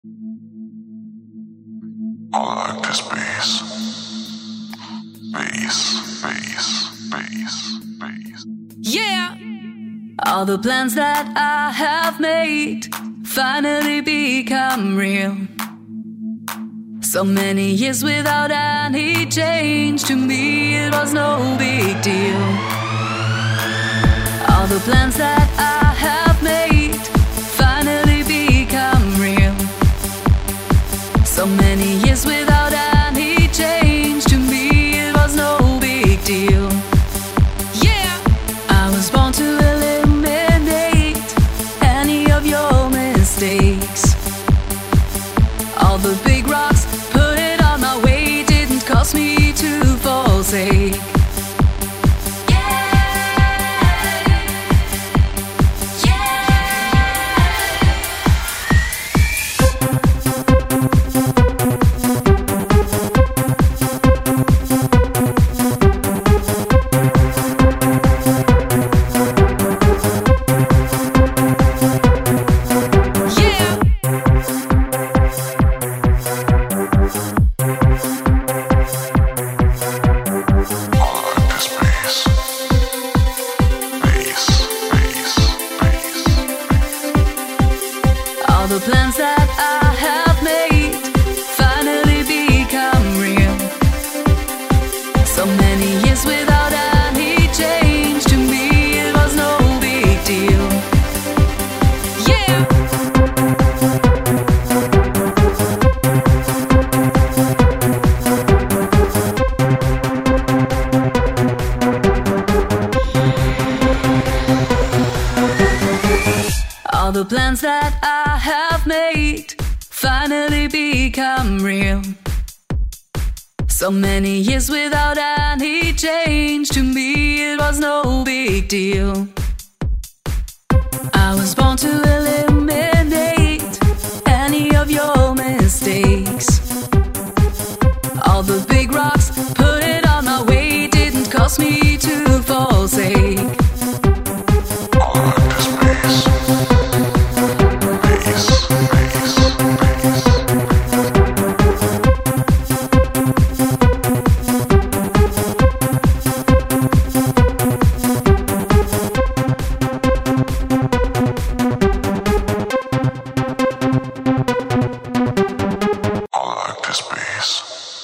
I like this bass. Bass, bass, bass, bass. Yeah! All the plans that I have made finally become real. So many years without any change, to me it was no big deal. All the plans that I have made finally become real. So many years without any change, to me it was no big deal. Yeah! I was born to eliminate any of your mistakes. All the big rocks put it on my way didn't cause me to forsake. All the plans that I have made finally become real. So many years without any change, to me it was no big deal. Yeah! All the plans that I have made finally become real. So many years without any change, to me it was no big deal.